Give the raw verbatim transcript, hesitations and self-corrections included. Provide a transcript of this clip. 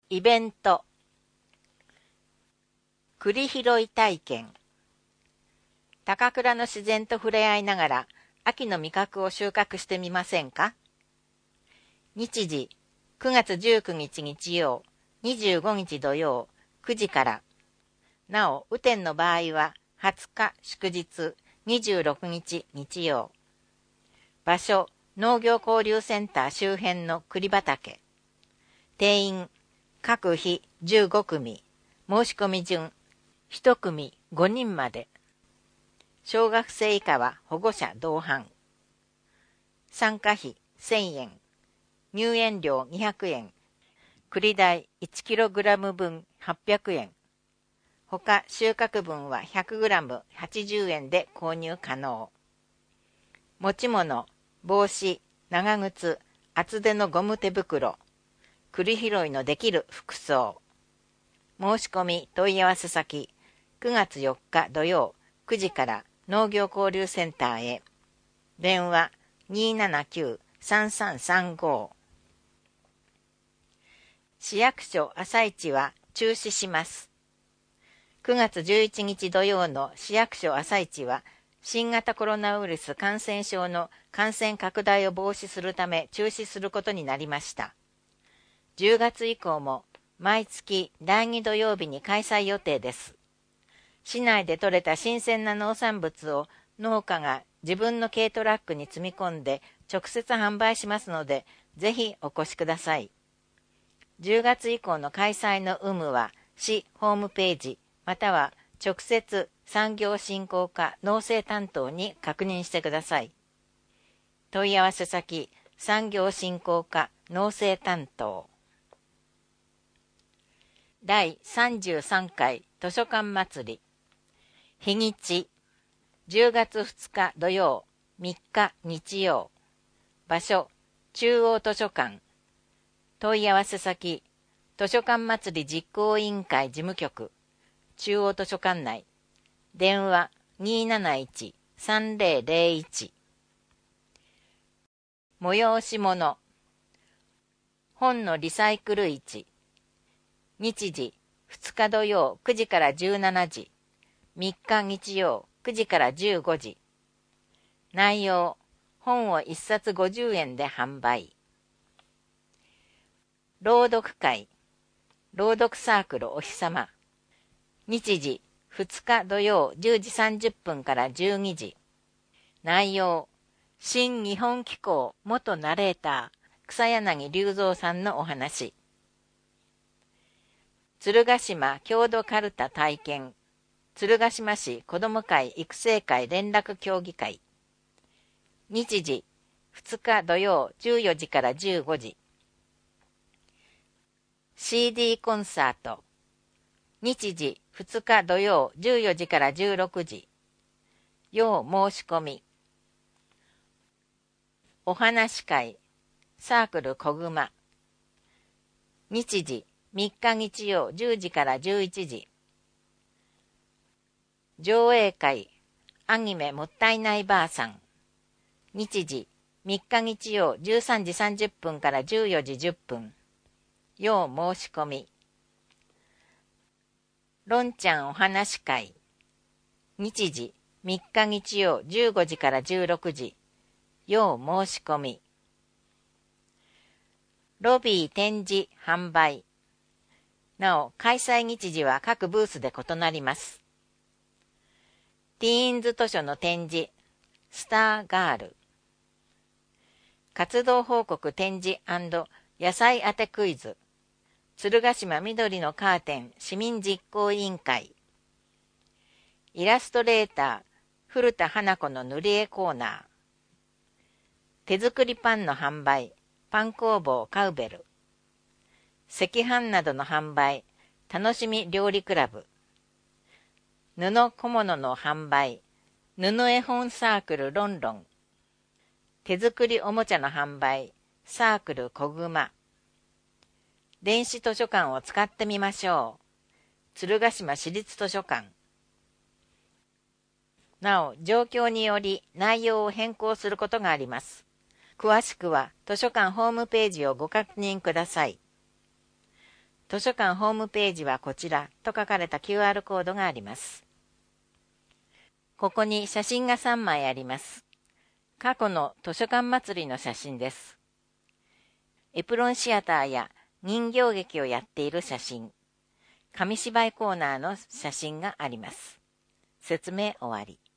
イベント栗拾い体験。高倉の自然と触れ合いながら秋の味覚を収穫してみませんか。日時くがつじゅうくにち日曜、にじゅうごにち土曜くじから。なお雨天の場合ははつか祝日、にじゅうろくにち日曜。場所農業交流センター周辺の栗畑。定員各日じゅうごくみ、申し込み順いちくみごにんまで。小学生以下は保護者同伴。参加費せんえん、入園料にひゃくえん、栗代 いちキログラム 分はっぴゃくえん。他収穫分は ひゃくグラムはちじゅうえんで購入可能。持ち物、帽子、長靴、厚手のゴム手袋、栗拾いのできる服装。申し込み問い合わせ先くがつよっか土曜くじから農業交流センターへ。電話 にーななきゅうさんさんさんご。市役所朝市は中止します。くがつじゅういちにち土曜の市役所朝市は新型コロナウイルス感染症の感染拡大を防止するため中止することになりました。じゅうがつ以降も毎月だいに土曜日に開催予定です。市内で採れた新鮮な農産物を農家が自分の軽トラックに積み込んで直接販売しますので、ぜひお越しください。じゅうがつ以降の開催の有無は市ホームページまたは直接産業振興課農政担当に確認してください。問い合わせ先産業振興課農政担当。だいさんじゅうさんかい図書館祭り。日にちじゅうがつふつか土曜、みっか日曜。場所中央図書館。問い合わせ先図書館祭り実行委員会事務局中央図書館内。電話 にーなないちさんぜろぜろいち。催し物本のリサイクル市。日時ふつか土曜くじからじゅうしちじ、みっか日曜くじからじゅうごじ。内容本をいっさつごじゅうえんで販売。朗読会朗読サークルお日さま。日時ふつか土曜じゅうじさんじゅっぷんからじゅうにじ。内容新日本機構元ナレーター草柳隆三さんのお話。鶴ヶ島郷土かるた体験鶴ヶ島市子ども会育成会連絡協議会。日時ふつか土曜じゅうよじからじゅうごじ。シーディー コンサート。日時ふつか土曜じゅうよじからじゅうろくじ。要申し込み。お話会サークルこぐま。日時みっか日曜じゅうじからじゅういちじ。上映会アニメもったいないばあさん。日時みっか日曜じゅうさんじさんじゅっぷんからじゅうよじじゅっぷん。要申し込み。ろんちゃんお話会。日時みっか日曜じゅうごじからじゅうろくじ。要申し込み。ロビー展示販売。なお開催日時は各ブースで異なります。ティーンズ図書の展示スターガール。活動報告展示&野菜当てクイズ鶴ヶ島緑のカーテン市民実行委員会。イラストレーター古田花子の塗り絵コーナー。手作りパンの販売パン工房カウベル。赤飯などの販売楽しみ料理クラブ。布小物の販売布絵本サークルロンロン。手作りおもちゃの販売サークルこぐま。電子図書館を使ってみましょう。鶴ヶ島市立図書館。なお、状況により内容を変更することがあります。詳しくは図書館ホームページをご確認ください。 図書館ホームページはこちらと書かれた キューアール コードがあります。ここに写真がさんまいあります。過去の図書館祭りの写真です。エプロンシアターや人形劇をやっている写真、紙芝居コーナーの写真があります。説明終わり。